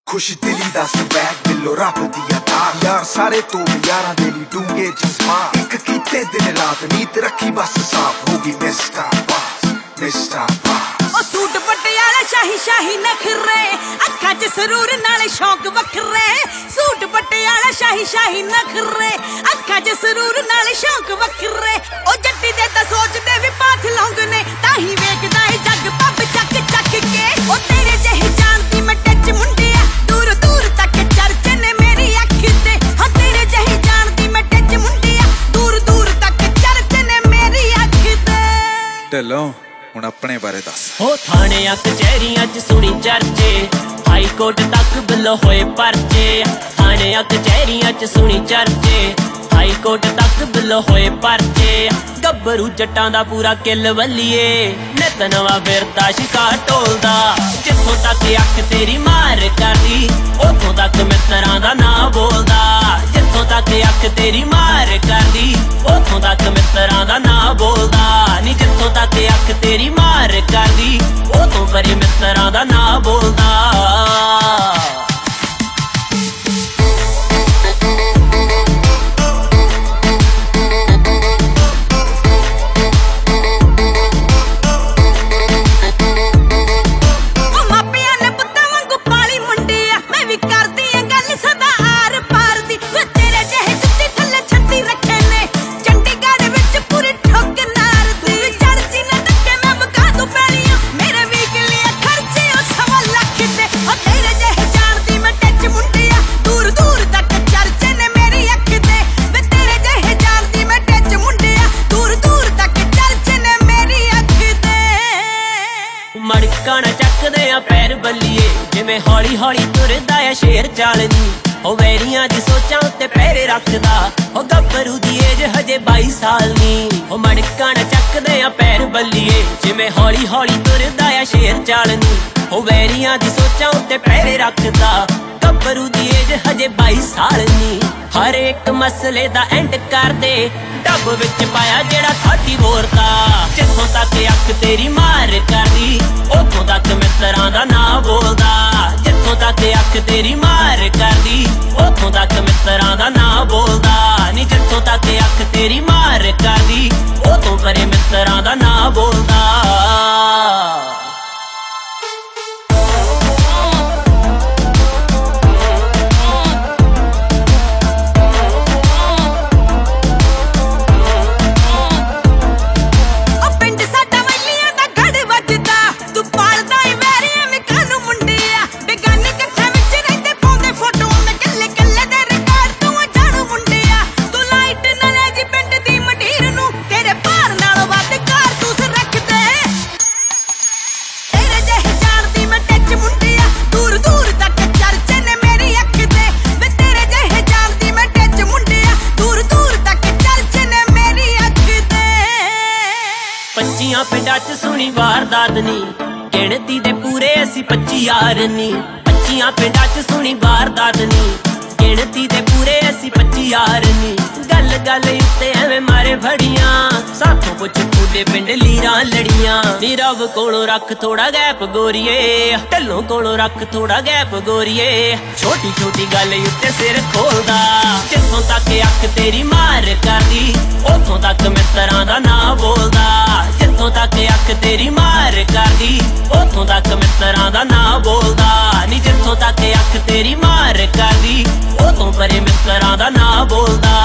खुश दिली दा स्वैग दिलो रब दिया दात यार सारे तो यारां दे ली डूंगे जज्बात एक कीते दिन रात नीत रखी बस साफ होगी मिस्टर बास ओ सूट पटियाला शाही शाही नखरे अखा च सरूर नाले शौक वखरे सूट पटियाला शाही शाही नखरे अखा च सरूर नाले शौक वखरे ओ जट्टी दे ता सोचदे भी पाथ लौंग ने ताही वेखदा है जग पब चक चक के ओ तेरे जही जानती मैं टच मुंडिया दूर दूर तक चर्चे ने मेरी अख ते हां तेरे जही जानती मैं टच मुंडिया दूर दूर तक चर्चे ने मेरी अख ते ढिल्लों ਹੁਣ ਆਪਣੇ ਬਾਰੇ ਦੱਸ ਹੋ ਥਾਣਿਆਂ ਕਚਹਿਰੀਆਂ ਚ ਸੁਣੀ ਚਰਚੇ ਹਾਈ ਕੋਰਟ ਤੱਕ ਬਿੱਲ ਹੋਏ ਪਰਚੇ ਥਾਣਿਆਂ ਕਚਹਿਰੀਆਂ ਚ ਸੁਣੀ ਚਰਚੇ ਹਾਈ ਕੋਰਟ ਤੱਕ ਬਿੱਲ ਹੋਏ ਪਰਚੇ ਗੱਭਰੂ ਜੱਟਾਂ ਦਾ ਪੂਰਾ ਕਿੱਲ ਵੱਲੀਏ ਨਿਤ ਨਵਾਂ ਫਿਰਦਾ ਸ਼ਿਕਾਰ ਢੋਲਦਾ ਜਿੱਥੋਂ ਤੱਕ ਅੱਖ ਤੇਰੀ ਮਾਰ ਕਰਦੀ ਉੱਥੋਂ ਤੱਕ ਮਿੱਤਰਾਂ ਦਾ ਨਾਂ ਬੋਲਦਾ ਜਿੱਥੋਂ ਤੱਕ ਅੱਖ ਤੇਰੀ ਮਾਰ ਕਰਦੀ ਉੱਥੋਂ ਤੱਕ ਮਿੱਤਰਾਂ ਦਾ ਨਾਂ ਬੋਲਦਾ ਨੀ ਜਿੱਥੋਂ ਤੱਕ ਅੱਖ ਤੇਰੀ ਮਾਰ ਕਰਦੀ ਉਤੋਂ ਪਰੇ ਮਿੱਤਰਾਂ ਦਾ ਨਾਂ ਬੋਲਦਾ ਮੜਕਾਣਾ ਚੱਕਦੇ ਆ ਪੈਰ ਬੱਲੀਏ ਜਿਵੇਂ ਹੌਲੀ ਹੌਲੀ ਤੁਰਦਾ ਆ ਸ਼ੇਰ ਚਾਲਨੀ ਉਹ ਵੈਰੀਆਂ ਦੀ ਸੋਚਾਂ ਉੱਤੇ ਪੈਰੇ ਰੱਖਦਾ ਉਹ ਗੱਭਰੂ ਦੀ ਏਜ ਹਜੇ 22 ਸਾਲ ਨੀ ਉਹ ਮੜਕਾਣਾ ਚੱਕਦੇ ਆ ਪੈਰ ਬੱਲੀਏ ਜਿਵੇਂ ਹੌਲੀ ਹੌਲੀ ਤੁਰਦਾ ਆ ਸ਼ੇਰ ਚਾਲਨੀ ਉਹ ਵੈਰੀਆਂ ਦੀ ਸੋਚਾਂ ਉੱਤੇ ਪੈਰੇ ਰੱਖਦਾ ਗੱਭਰੂ ਦੀ ਏਜ ਹਜੇ 22 ਸਾਲ ਨੀ ਹਰ ਇੱਕ ਮਸਲੇ ਦਾ ਐਂਡ ਕਰਦੇ ਡੱਬ ਵਿੱਚ ਪਾਇਆ ਜਿਹੜਾ ਸਾਡੀ ਬੋਰਤਾ ਜਿੱਥੋਂ ਤੱਕ ਅੱਖ ਤੇਰੀ ਮਾਰ ਕਰਦੀ ਉੱਥੋਂ ਤੱਕ ਮਿੱਤਰਾਂ ਦਾ ਨਾਂ ਬੋਲਦਾ ਜਿੱਥੋਂ ਤੱਕ ਅੱਖ ਤੇਰੀ ਮਾਰ ਕਰਦੀ ਉੱਥੋਂ ਤੱਕ ਮਿੱਤਰਾਂ ਦਾ ਨਾਂ ਬੋਲਦਾ ਨੀ ਜਿੱਥੋਂ ਤੱਕ ਅੱਖ ਤੇਰੀ ਮਾਰ ਕਰਦੀ ਉੱਥੋਂ ਪਰੇ ਮਿੱਤਰਾਂ ਦਾ ਨਾਂ ਬੋਲਦਾ ਪੱਚੀਆਂ ਪਿੰਡਾਂ ਚ ਸੁਣੀ ਵਾਰਦਾਤ ਨੀ ਗਿਣਤੀ ਦੇ ਪੂਰੇ ਅਸੀਂ 25 ਯਾਰ ਨੀ 25 ਪਿੰਡਾਂ ਚ ਸੁਣੀ ਵਾਰਦਾਤ ਨੀ ਗਿਣਤੀ ਦੇ ਪੂਰੇ ਅਸੀਂ 25 ਯਾਰ ਨੀ ਗੱਲ ਗੱਲ ਉੱਤੇ ਐਵੇਂ ਮਾਰੇ ਫੜੀਆਂ ਸਾਥੋਂ ਪੁੱਛ ਤੁਹਾਡੇ ਪਿੰਡ ਲੀਰਾਂ ਲੜੀਆਂ ਨੀ ਰੱਬ ਕੋਲੋਂ ਰੱਖ ਥੋੜਾ ਗੈਪ ਗੋਰੀਏ ਢੱਲੋਂ ਕੋਲੋਂ ਰੱਖ ਥੋੜਾ ਗੈਪ ਗੋਰੀਏ ਛੋਟੀ ਛੋਟੀ ਗੱਲ ਉੱਤੇ ਸਿਰ ਖੋਲਦਾ ਜਿੱਥੋਂ ਤੱਕ ਅੱਖ ਤੇਰੀ ਮਾਰ ਕਰਦੀ ਉੱਥੋਂ ਤੱਕ ਮਿੱਤਰਾਂ ਦਾ ਨਾਂ ਬੋਲਦਾ ਜਿੱਥੋਂ ਤੱਕ ਅੱਖ ਤੇਰੀ ਮਾਰ ਕਰਦੀ ਉੱਥੋਂ ਤੱਕ ਮਿੱਤਰਾਂ ਦਾ ਨਾਂ ਬੋਲਦਾ ਨੀ ਜਿੱਥੋਂ ਤੱਕ ਅੱਖ ਤੇਰੀ ਮਾਰ ਕਰਦੀ ਉਤੋਂ ਪਰੇ ਮਿੱਤਰਾਂ ਦਾ ਨਾਂ ਬੋਲਦਾ